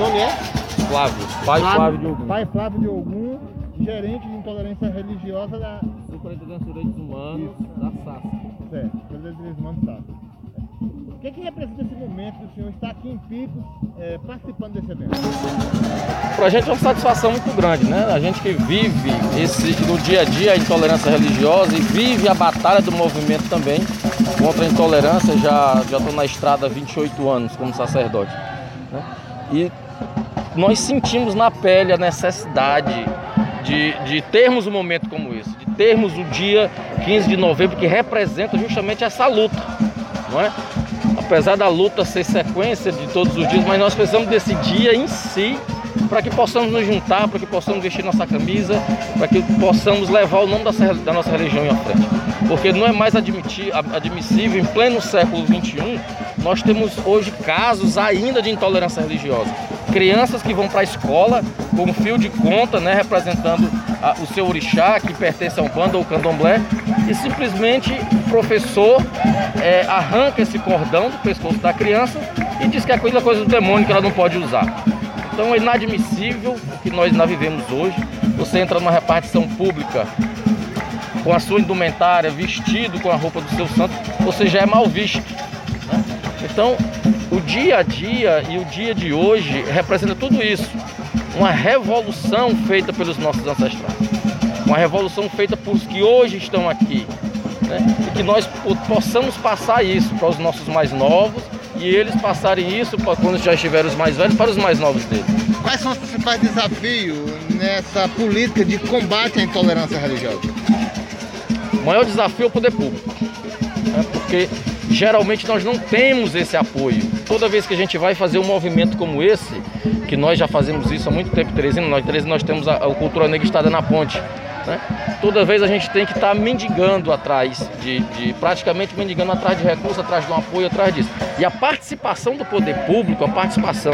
nome é? Flávio, pai Flávio de Ogum. Pai Flávio de Ogum, gerente de intolerância religiosa da Superintendência de Direitos Humanos da SAS. Certo, Superintendência de Direitos Humanos da SAS. O que representa esse momento que o senhor está aqui em Picos participando desse evento? Para a gente é uma satisfação muito grande, né? A gente que vive no dia a dia a intolerância religiosa e vive a batalha do movimento também contra a intolerância. Já estou na estrada há 28 anos como sacerdote, né? E nós sentimos na pele a necessidade de termos um momento como esse, de termos o dia 15 de novembro que representa justamente essa luta, não é? Apesar da luta ser sequência de todos os dias, mas nós precisamos desse dia em si para que possamos nos juntar, para que possamos vestir nossa camisa, para que possamos levar o nome da nossa religião em frente. Porque não é mais admissível, em pleno século XXI, nós temos hoje casos ainda de intolerância religiosa. Crianças que vão para a escola com um fio de conta, né, representando o seu orixá, que pertence a Umbanda ou Candomblé, e simplesmente o professor arranca esse cordão do pescoço da criança e diz que é coisa do demônio, que ela não pode usar. Então é inadmissível o que nós ainda vivemos hoje. Você entra numa repartição pública com a sua indumentária, vestido com a roupa do seu santo, você já é mal visto, né? Então, o dia a dia e o dia de hoje representa tudo isso. Uma revolução feita pelos nossos ancestrais. Uma revolução feita por os que hoje estão aqui, né? E que nós possamos passar isso para os nossos mais novos e eles passarem isso, quando já estiverem os mais velhos, para os mais novos deles. Quais são os principais desafios nessa política de combate à intolerância religiosa? O maior desafio é o poder público, né? Porque geralmente nós não temos esse apoio. Toda vez que a gente vai fazer um movimento como esse, que nós já fazemos isso há muito tempo em Teresina, nós temos a Cultura Negra Estada na Ponte, né? Toda vez a gente tem que estar mendigando atrás, praticamente mendigando atrás de recursos, atrás de um apoio, atrás disso. E a participação do poder público, a participação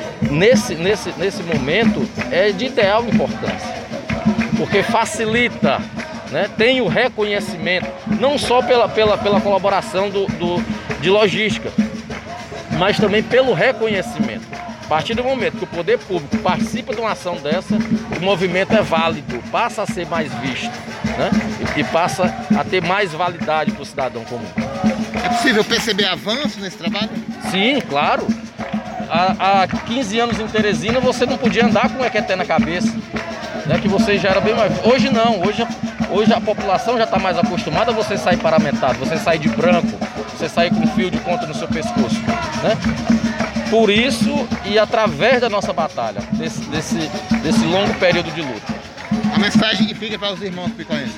nesse momento é de ideal importância, porque facilita, né? Tem o reconhecimento, não só pela colaboração de logística, mas também pelo reconhecimento. A partir do momento que o poder público participa de uma ação dessa, o movimento é válido, passa a ser mais visto, né? E passa a ter mais validade para o cidadão comum. É possível perceber avanço nesse trabalho? Sim, claro. Há 15 anos em Teresina você não podia andar com o equeté na cabeça, né? Que você já era bem mais... Hoje não, hoje a população já está mais acostumada a você sair paramentado, você sair de branco, você sair com um fio de conta no seu pescoço, né? Por isso e através da nossa batalha, desse longo período de luta. A mensagem que fica para os irmãos picoenses?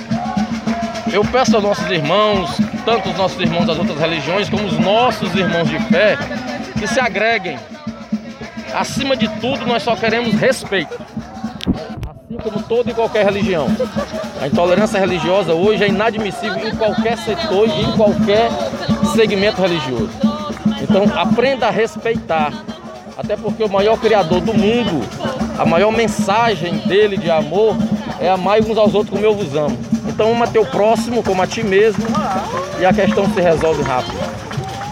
Eu peço aos nossos irmãos, tanto os nossos irmãos das outras religiões, como os nossos irmãos de fé, que se agreguem. Acima de tudo, nós só queremos respeito. Assim como toda e qualquer religião. A intolerância religiosa hoje é inadmissível em qualquer setor e em qualquer segmento religioso. Então aprenda a respeitar, até porque o maior criador do mundo, a maior mensagem dele de amor é amar uns aos outros como eu vos amo. Então ama teu próximo como a ti mesmo e a questão se resolve rápido.